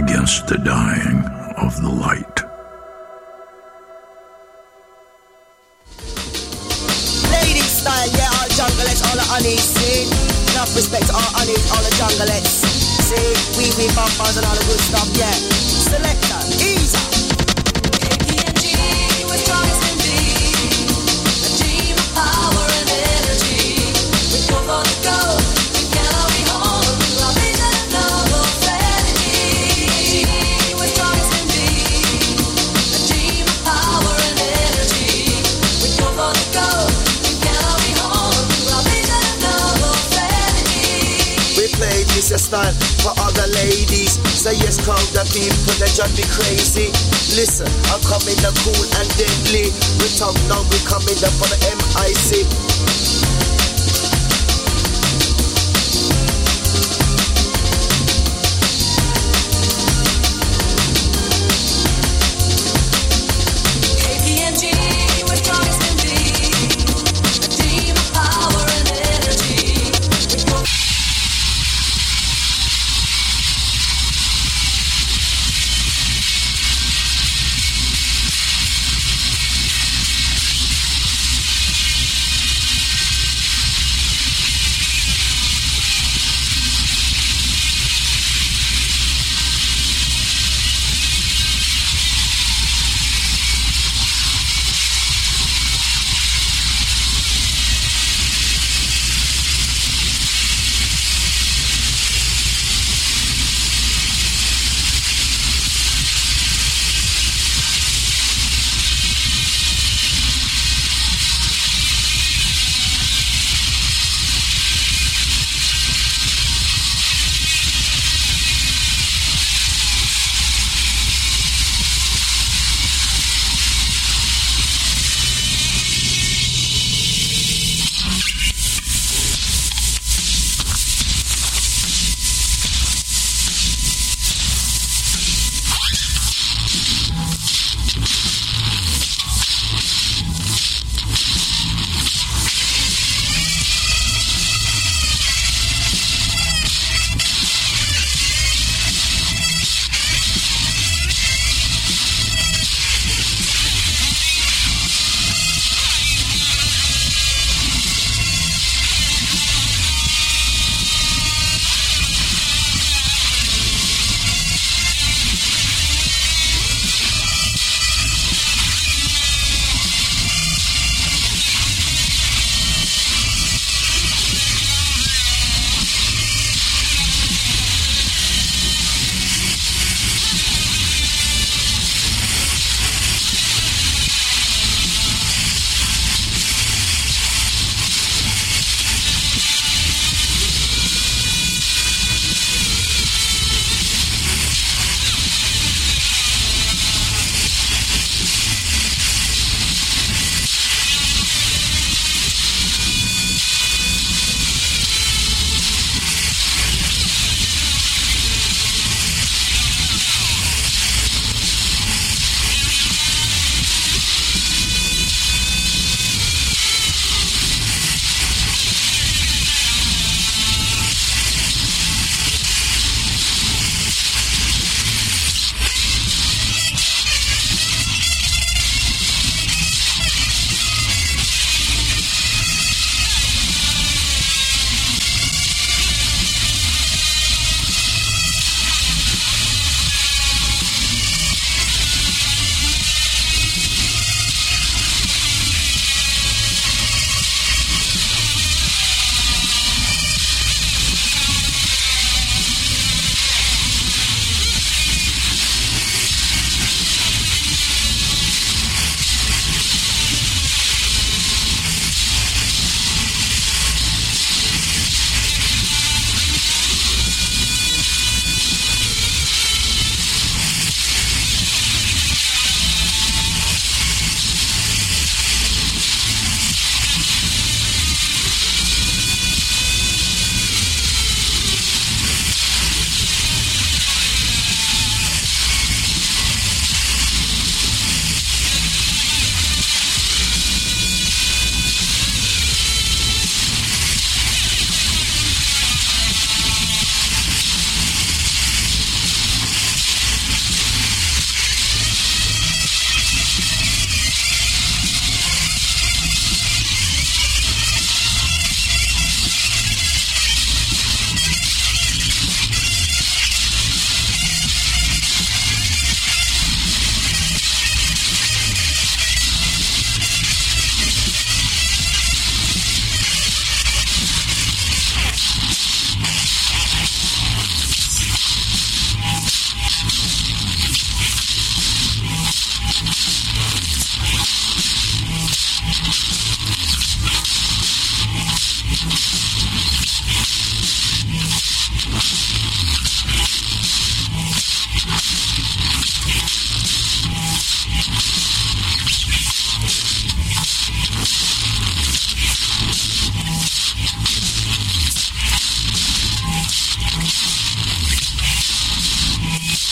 against the dying of the light. Lady style, yeah, all junglettes, all the honeys, see? Enough respect to all honeys, all the junglettes. See, we bumpers and all the good stuff, yeah. Selector, easy. KPMG, we're strong as can be. A dream of power and energy. We go for the gold, together we hold. Our vision of noble strategy. We're strong as can be. A dream of power and energy. We go for the gold, together we hold. Our vision of noble strategy. We play this a style for all the ladies. Say yes, crowd the people that drive me crazy. Listen, I'm coming up cool and deadly. We talk now, we coming up for the MIC. KPMG, we're strong as can be. A team of power and energy. We go.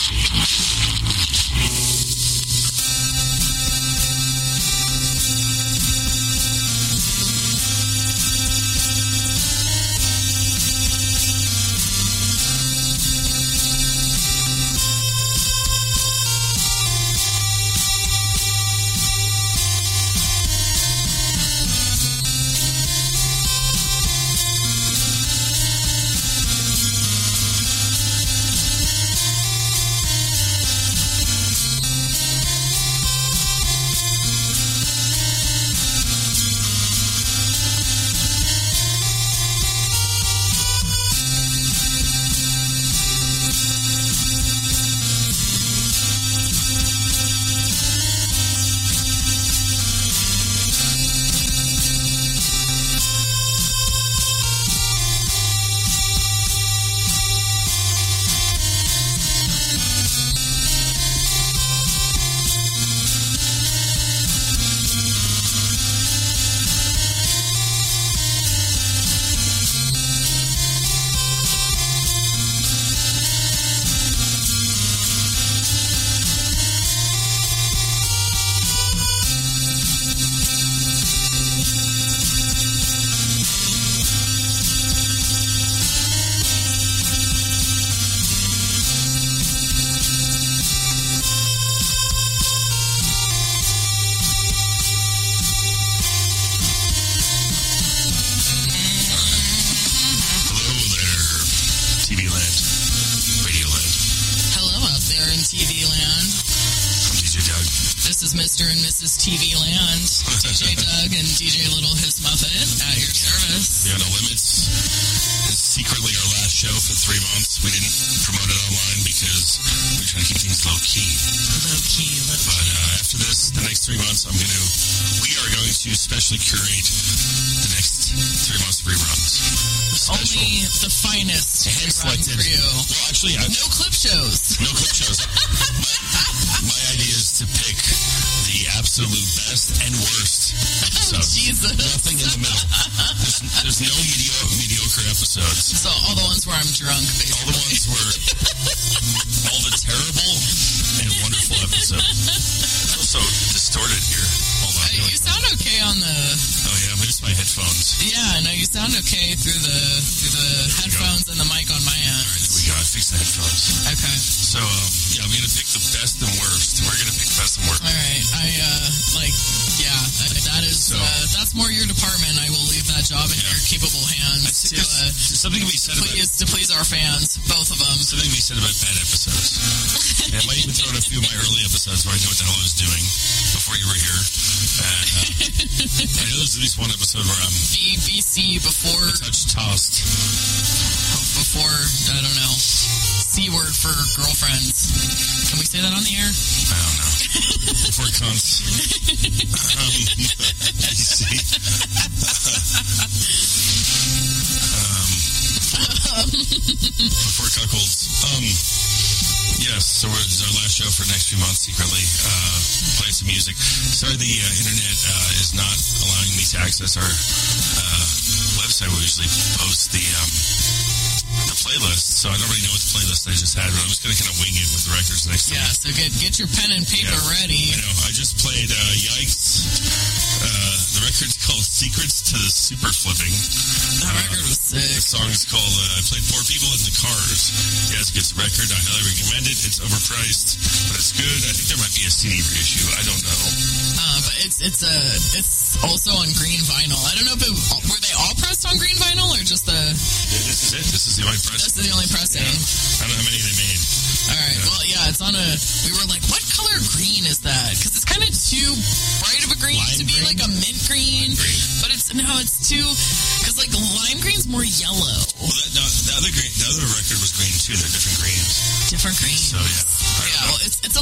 Mr. and Mrs. TV Land, DJ Doug and DJ Little His Muffet at your service. Beyond No Limits is secretly our last show for 3 months. We didn't promote it online because we were trying to keep things low key. Low key. But after this, the next 3 months, we are going to specially curate the next 3 months of reruns. Only the finest hand-selected for you. Well, actually, no clip shows. No clip shows. My idea is to pick the absolute best and worst episodes. Jesus. Nothing in the middle. There's no mediocre episodes. So all the ones where I'm drunk, basically. All the ones where all the terrible and wonderful episodes. I feel so distorted here. Hold on. You sound okay on the... Oh yeah, but it's my headphones. Yeah, no, you sound okay through the headphones and the mic on my end. All right, there we go. I fixed the headphones. Okay. So, I'm going to pick the best and worst. We're going to pick the best and worst. All right. That's more your department. I will leave that job in your capable hands something to be said to please our fans, both of them. Something to be said about bad episodes. I might even throw in a few of my early episodes where I knew what the hell I was doing before you were here. I know there's at least one episode where I'm BC before touch tossed. Before, I don't know, C word for girlfriends. Can we say that on the air? I don't know. Before cunts. BC. Before cuckolds. Yes, so it's our last show for the next few months secretly. Play some music. Sorry, the internet is not allowing me to access our website. We usually post the playlist, so I don't really know what the playlist I just had, but I'm just going to kind of wing it with the records next time. Yeah, so get your pen and paper ready. I know. I just played Yikes. The record's called Secrets to the Super Flipping. That record was sick. The song is called I Played Poor People in the Cars. Yeah, it's a good record. I highly recommend it. It's overpriced, but it's good. I think there might be a CD reissue. I don't know. But it's also on green vinyl. I don't know if were they all pressed on green vinyl or just the... Yeah, this is it. This is the only pressing. This is the only pressing. Yeah. I don't know how many they made. All right. Yeah. Well, yeah, it's on a... We were like, what color green is that? Because it's kind of too bright of a green to be like a mint green. But it's too... Because like lime green's more yellow. Well, the other record was green too. They're different greens. Different greens. So yeah. Yeah. Well, it's a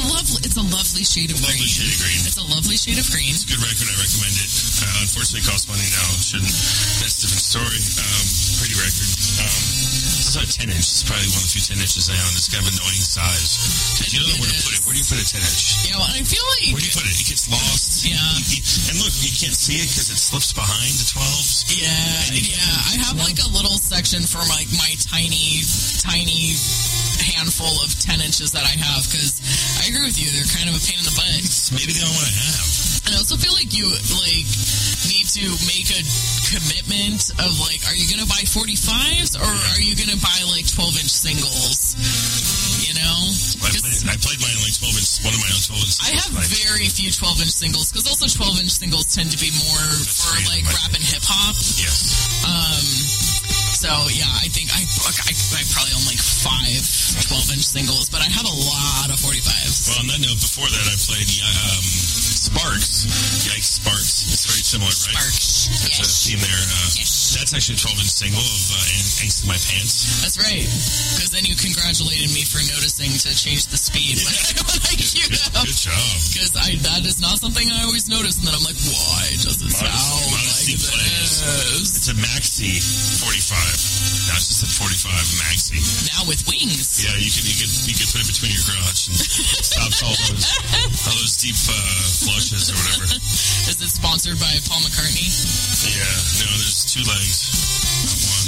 it's a lovely shade of green. It's a lovely shade of green. It's a good record. I recommend it. Unfortunately, it costs money now. Shouldn't. That's a different story. Pretty record. It's about 10 inch. It's probably one of the few 10 inches I own. It's kind of annoying size. Because you don't know where to put it. Where do you put a 10 inch? Yeah, well, I feel like... Where do you put it? It gets lost. Yeah. And look, you can't see it because it slips behind the 12s. Yeah. I have like a little section for like my tiny handful of 10 inches that I have, because I agree with you, they're kind of a pain in the butt. It's maybe the only one I have. And I also feel like you like need to make a commitment of like, are you gonna buy 45s or are you gonna buy like 12-inch singles? You know, I played mine like 12-inch. One of my own 12-inch. I have very few 12-inch singles, because also 12-inch singles tend to be more for like rap and hip hop. Yes. So yeah, I think I probably own like 5 12-inch singles, but I have a lot of 45s. Well, on that note, before that, I played Sparks. Yikes, Sparks. It's very similar, right? Sparks. That's a theme there. That's actually a 12-inch single of Angst in My Pants. That's right. Because then you congratulated me for noticing to change the speed when I queued up. Good job. Because that is not something I always notice, and then I'm like, why does it sound Modesty like plays. this? It's a Maxi 45. Now it's just a 45 Maxi. Now with wings. Yeah, you could put it between your crotch and stops all those deep flushes or whatever. Is it sponsored by Paul McCartney? Yeah, no, there's 2 legs, not one.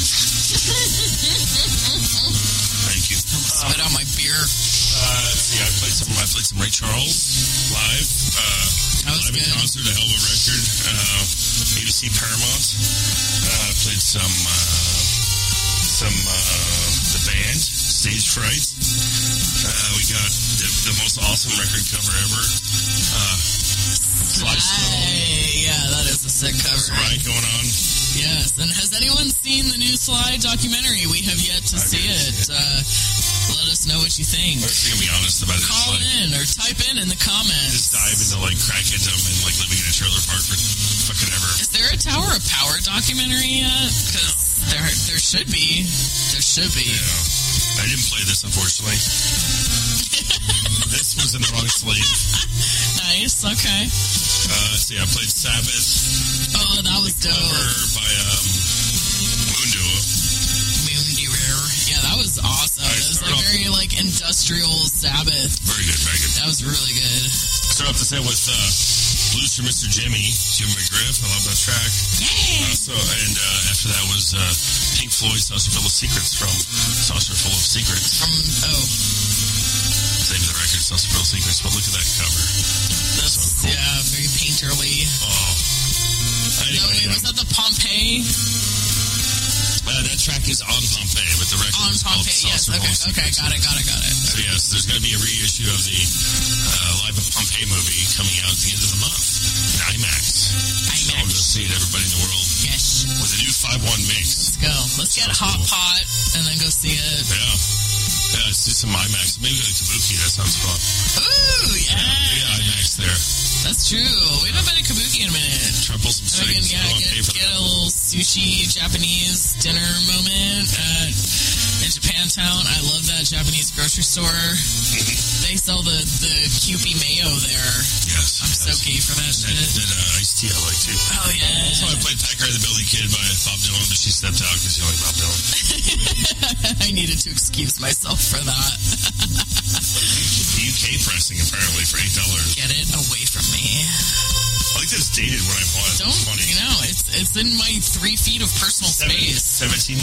Thank you. Spit out my beer. Let's see, I played some Ray Charles live. That was live in good. concert, a hell of a record. ABC Paramount. Played some the band, Stage Fright. We got the most awesome record cover ever. Slide Yeah, that is a sick cover. Right going on. Yes, and has anyone seen the new Sly documentary? We have yet to see it. Let us know what you think. I'm just gonna be honest about it. Call in or type in the comments. Just dive into like crackheaddom and like living in a trailer park for fucking ever. Is there a Tower of Power documentary yet? Because there should be. There should be. Yeah. I didn't play this, unfortunately. This was in the wrong sleeve. Nice. Okay. See, I played Sabbath. Oh, that was dope. Cover by Moonduo. Yeah, that was awesome. It was like very like industrial Sabbath. Very good, very good. That was really good. Start off the set with Blues for Mr. Jimmy, Jim McGriff. I love that track. Yeah. And after that was Pink Floyd, Saucer Full of Secrets from Saucer Full of Secrets. Same as the record, Saucer Full of Secrets, but look at that cover. That's so cool. Yeah, very painterly. Oh. Anyway, Was that the Pompeii? That track is on Pompeii, but the record On is called Pompeii, yes. Saucer Full of Okay, Secrets. got it. So yes, there's going to be a reissue of the Live at Pompeii movie coming out at the end of the month in IMAX. So I'll go see it, everybody in the world. Yes. With a new 5-1 mix. Let's go. Let's get Sounds Hot cool. Pot and then go see it. Yeah, let's do some IMAX. Maybe go to Kabuki. That sounds fun. Ooh, yeah. Yeah, IMAX there. That's true. We haven't been to Kabuki in a minute. Trouble some So we can, strings. get a little sushi Japanese dinner moment in Japantown. I love that Japanese grocery store. They sell the Kewpie mayo there. Yes. I'm so gay for that shit. That iced tea I like too. Oh, yeah. Also, I played Packer the Billy Kid by Bob Dylan, but she stepped out because she liked Bob Dylan. I needed to excuse myself for that. The UK pressing apparently for $8. Get it away from me. I like that it's dated when I bought it. Don't, It's funny. you know, it's in my 3 feet of personal space. 17,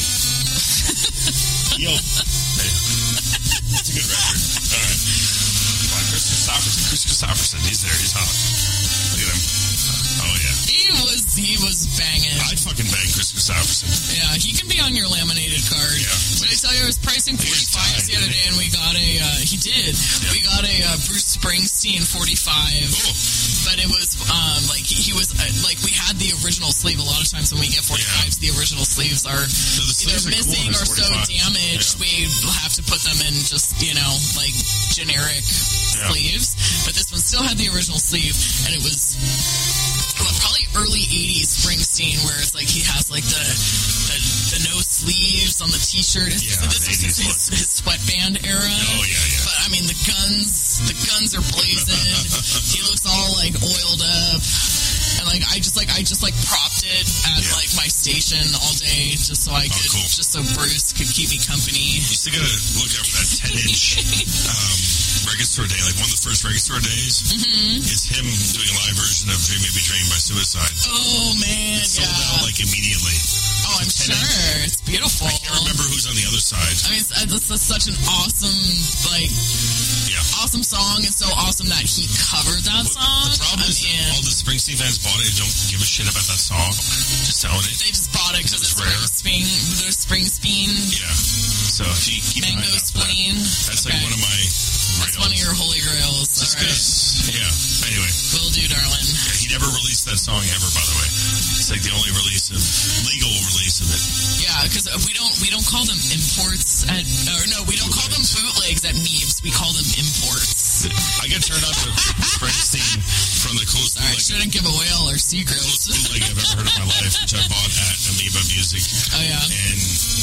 19. Yo. Hey. It's a good record. All right. Come on, Chris Christopherson. He's there. He's hot. Look at him. Oh, yeah. He was banging. I'd fucking bang Chris Christopherson. Yeah, he can be on your laminated card. Yeah. Did I tell you I was pricing 45s the other day, and we got he did. Yeah. We got a Bruce Springsteen 45. Cool. But it was, he was, we had the original sleeve. A lot of times when we get 45s, the original sleeves are So the either sleeves are cool missing on or this so 45. damaged, Yeah. we have to put them in just, generic sleeves. But this one still had the original sleeve, and it was probably early 80s Springsteen, where it's like he has like the the no sleeves on the t-shirt. Yeah, This the is 80s his sweatband era. Oh, yeah. But I mean, the guns are blazing. He looks all like oiled up. And like I just propped it at like my station all day just so I could cool. just so Bruce could keep me company. You still gotta look out for that 10-inch Record Store Day, like one of the first Record Store days. It's him doing a live version of Dream Maybe Dream by Suicide. Oh man, It sold out like immediately. Oh, I'm sure. It's beautiful. I can't remember who's on the other side. I mean, it's such an awesome, awesome song. It's so awesome that he covered that song. The problem is all the Springsteen fans bought it and don't give a shit about that song. Just selling it. They just bought it because it's rare. Springsteen. Yeah. So if you keep an eye Mango out for that. spleen. That's like one of my That's one of your holy grails. Just All right. because, yeah. Anyway. Will do, darling. Yeah, he never released that song ever, by the way. It's like the only legal release of it. Yeah, because we don't call them imports we don't call them bootlegs at Meebs. We call them imports. I get turned on to Springsteen from the coolest Sorry, I shouldn't give away all our secrets. bootleg I've ever heard in my life, which I bought at Amoeba Music. Oh yeah. In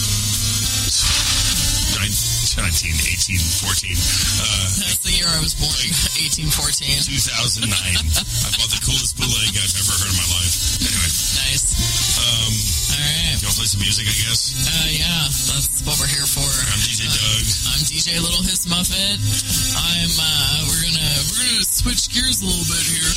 1814. That's the year I was born. 1814. 2009. I bought the coolest bootleg I've ever heard in my life. Anyway. Nice. All right. You want to play some music, I guess? Yeah, that's what we're here for. I'm DJ Doug. I'm DJ Little Hiss Muffet. We're gonna switch gears a little bit here.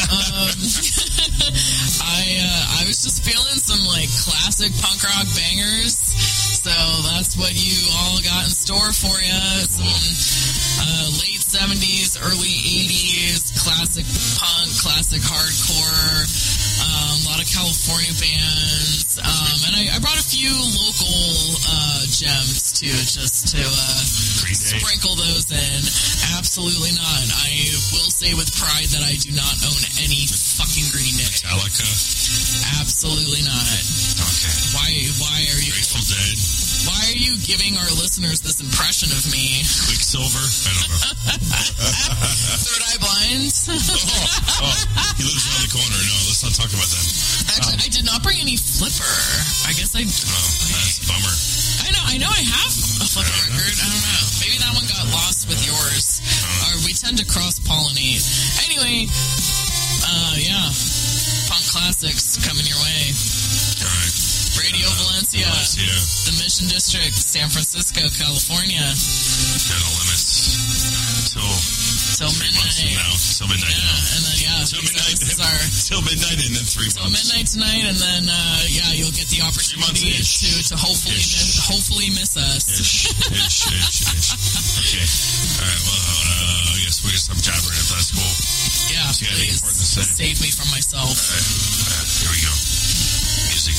I was just feeling some like classic punk rock bangers, so that's what you all got in store for you. Some late 70s, early 80s, classic punk, classic hardcore, a lot of California bands, and I brought a few local gems too, just to sprinkle those in. Absolutely not. I will say with pride that I do not own any fucking Green Day. Metallica? Absolutely not. Okay. Why are you... Grateful Dead? Why are you giving our listeners this impression of me? Quicksilver? I don't know. Third Eye Blind? He lives around the corner. No, let's not talk about them. Actually, I did not bring any Flipper. I guess I... That's a bummer. I know I have a Flipper record. I don't know. Maybe that one got lost with yours. Or we tend to cross-pollinate. Anyway, yeah. Punk classics coming your way. All right. Radio Valencia. The Mission District, San Francisco, California. No limits. Till midnight. Till midnight now. And then, Till midnight. This is our... Till midnight and then 3 months. Till midnight tonight, and then, you'll get the opportunity to hopefully miss us. Ish. Okay. All right, well, I guess we're going to stop jabbering if that's cool. Yeah, So you got anything please. important to say? Save me from myself. All right. Here we go. Music.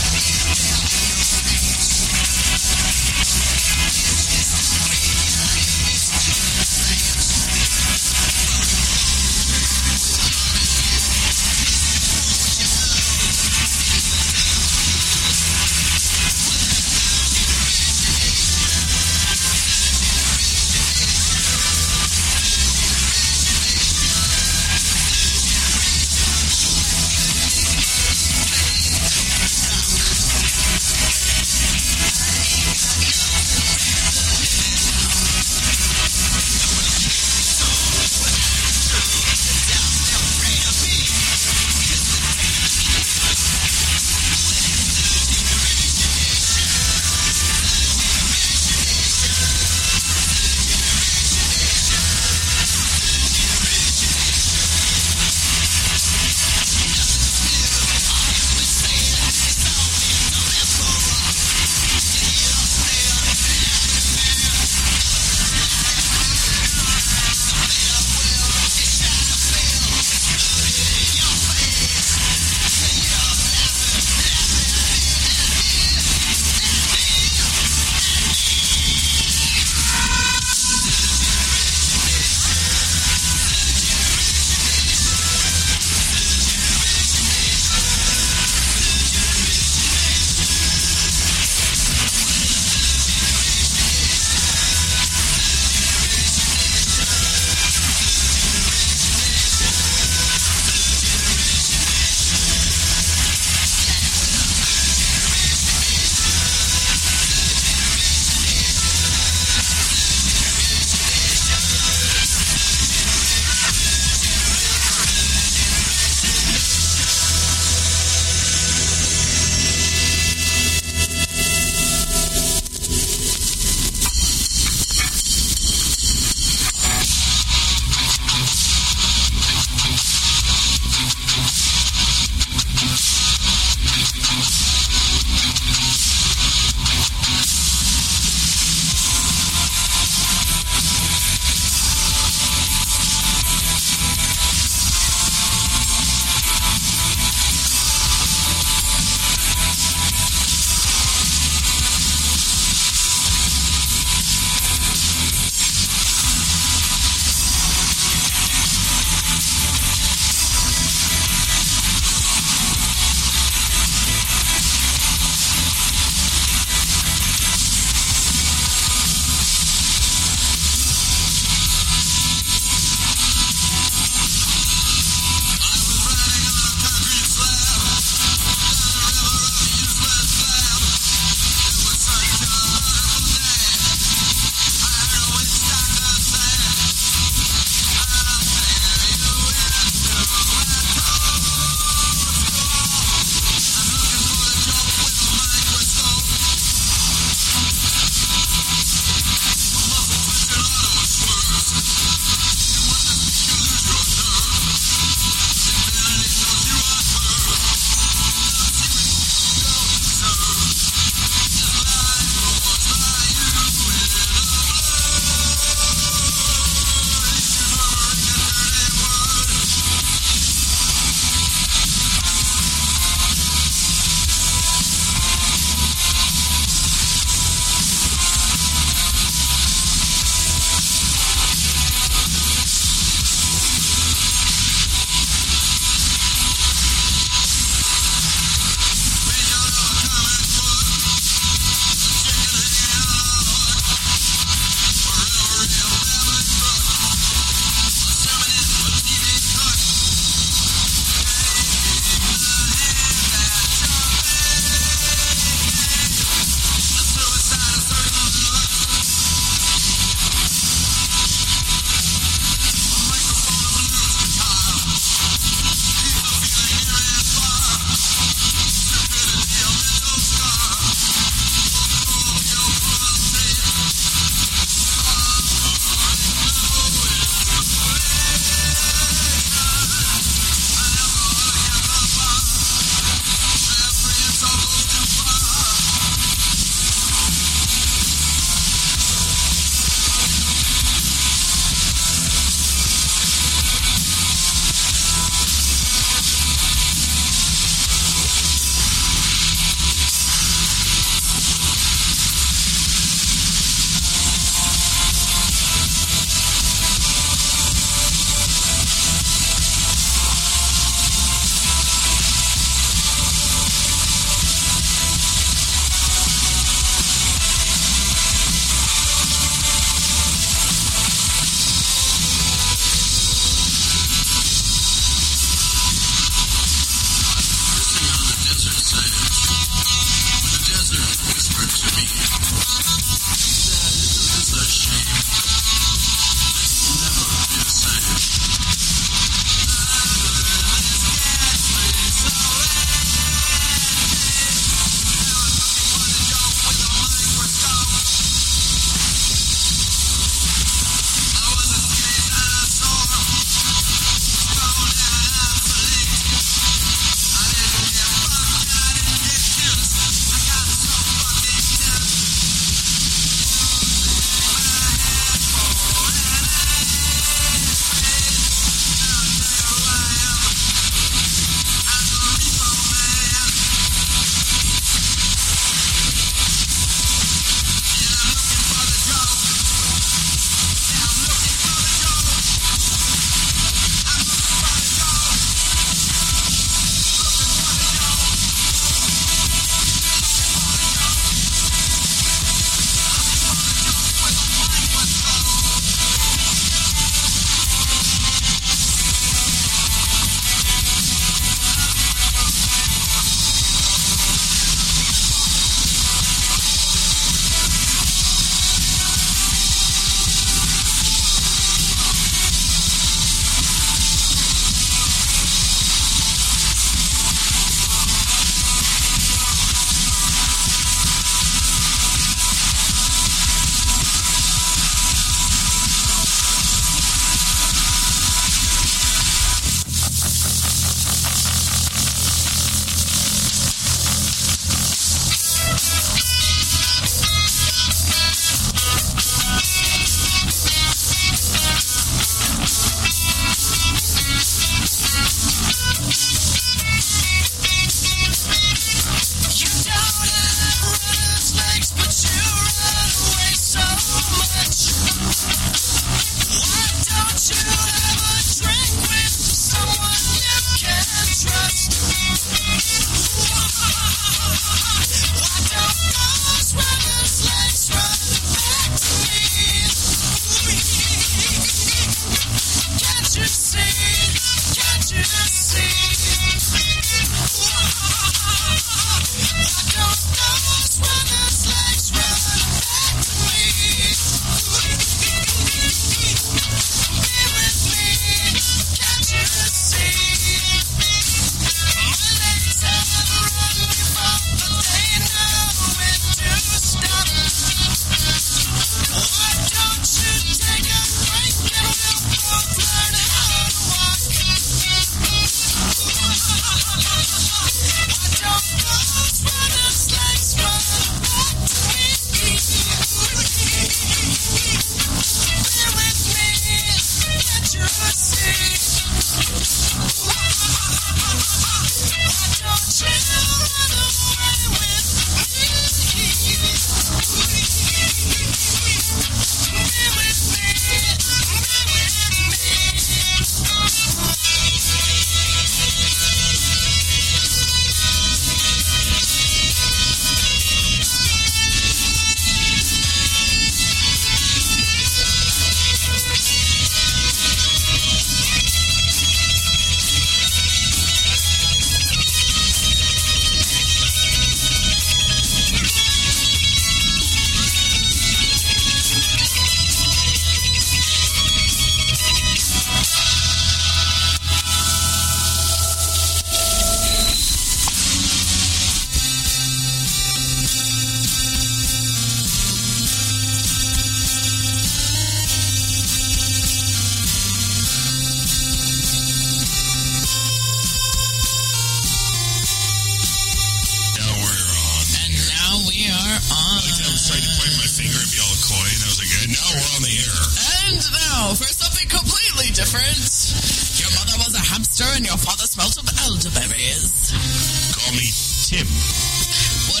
finger and be all coy, and I was like, and now we're on the air. And now, for something completely different. Your mother was a hamster and your father smelt of elderberries. Call me Tim. What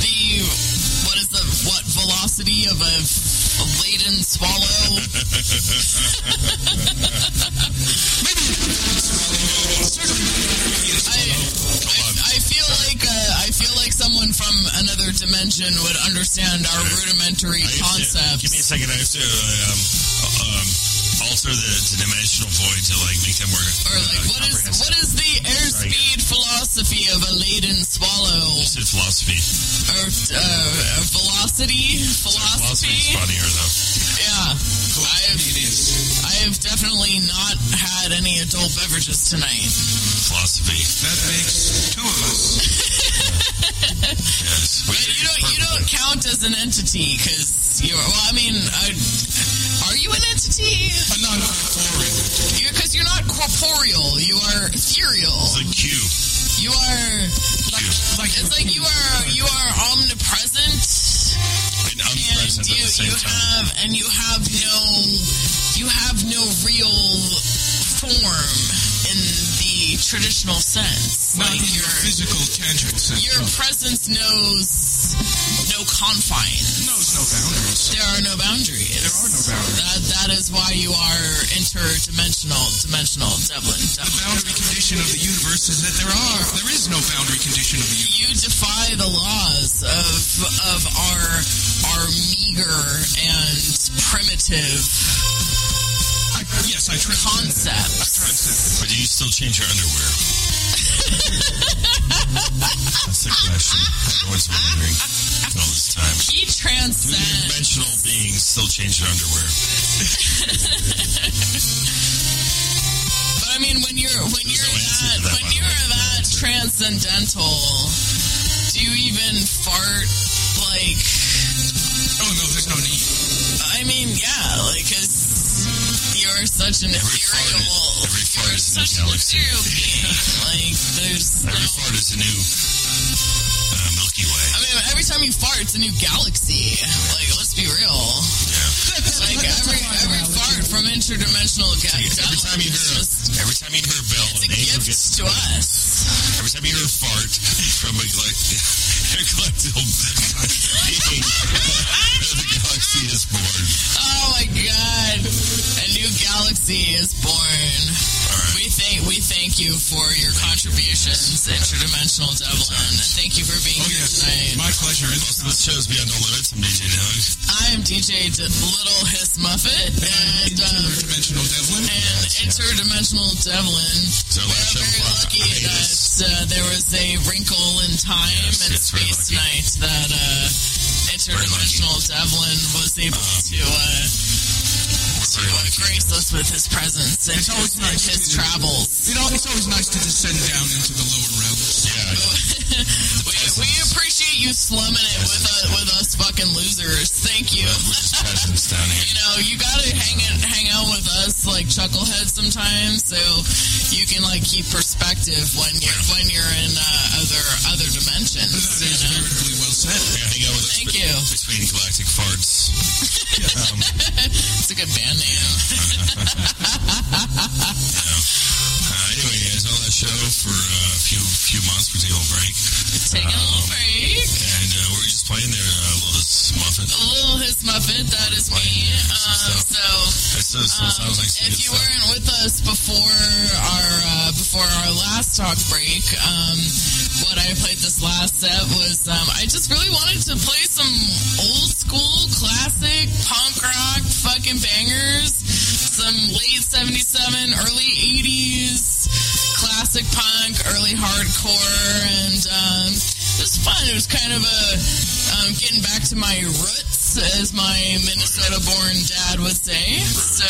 velocity of a laden swallow? I feel like someone from another dimension would understand our rudimentary concepts. Give me a second. I have to alter the dimensional void to like make them more. Or like, what is the airspeed philosophy of a laden swallow? You said philosophy. Or velocity? Philosophy is funnier though. Yeah. I have definitely not had any adult beverages tonight. Philosophy. That makes two of us. Yes. But you don't count as an entity because you're. Well, I mean, are you an entity? A non-corporeal. Because you're not corporeal. You are ethereal. It's like Q. You are. It's like you are omnipresent. And omnipresent at the same time. You have no real form in the traditional sense. Not in your physical, tangible sense. Your presence knows no confines. Knows no boundaries. There are no boundaries. There are no boundaries. That is why you are interdimensional, Devlin. The boundary condition of the universe is that there is no boundary condition of the universe. You defy the laws of our meager and primitive concepts. But do you still change your underwear? That's the question everyone's wondering all this time. He Do transcends. dimensional beings still change their underwear? But I mean, when you're that transcendental, do you even fart like? Oh no, there's no need. I mean, yeah, like, 'cause you're such an ethereal. Every fart You're is a new such an galaxy. ethereal being. Like, there's Every fart is a new Milky Way. I mean, every time you fart, it's a new galaxy. Like, let's be real. Yeah. Like every fart from interdimensional Every time you hear a bell, it's a an angel gift gets to us. Every time you hear a fart from a galactical being, the galaxy is born. Oh my god. A new galaxy is born. All right. We thank you for your contributions, Interdimensional Devlin. Thank you for being Oh here yes, tonight. my pleasure. This show's Beyond the Limits. I'm DJ Doug. I am DJ Little Hiss Muffet and Interdimensional Devlin. Interdimensional Devlin. So We're last show very before lucky hiatus. that there was a wrinkle in time Yes, and it's very space lucky. tonight that Interdimensional Devlin was able to grace us with his presence and It's always nice his to- travels. You know, it's always nice to descend down into the lower realms. Yeah. We appreciate you slumming it with us fucking losers. Thank you. We're just peasants down here. You know, you gotta hang out with us like chuckleheads sometimes, so you can like keep perspective when you're in other dimensions. That You is know? veritably well said. Yeah, hang out with us Thank you. between galactic farts. It's a good band name. Anyway, guys, on that show for a few months, we're taking a little break. Taking a little break. And we're just playing there, Little Muffin. A little Hiss Muffet, that is me. So it sounds like some If good you stuff. weren't with us before our last talk break, what I played this last set was I just really wanted to play some old school classic punk rock fucking bangers, some late 77, early 80s classic punk, early hardcore, and it was fun. It was kind of getting back to my roots, as my Minnesota-born dad would say. So,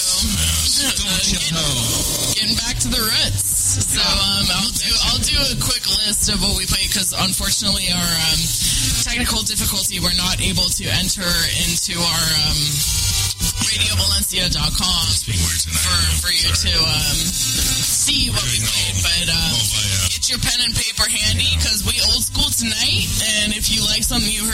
getting back to the roots. So, I'll do a quick list of what we played because unfortunately our technical difficulty, we're not able to enter into our RadioValencia.com Being weird tonight. for you to see what we played. But get your pen and paper handy because we old school tonight. And if you like something you heard